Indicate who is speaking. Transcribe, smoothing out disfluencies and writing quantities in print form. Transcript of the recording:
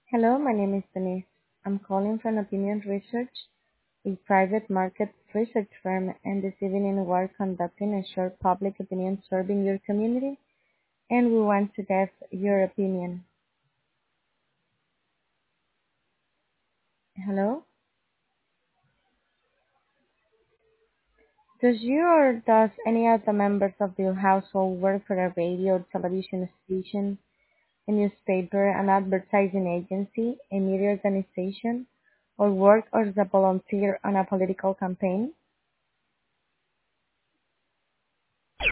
Speaker 1: Hello, my name is Denise. I'm calling from Opinion Research, a private market research firm, and this evening we're conducting a short public opinion survey in your community, and we want to get your opinion. Hello? Does you or does any of the members of your household work for a radio or television station, a newspaper, an advertising agency, a media organization, or work as a volunteer on a political campaign?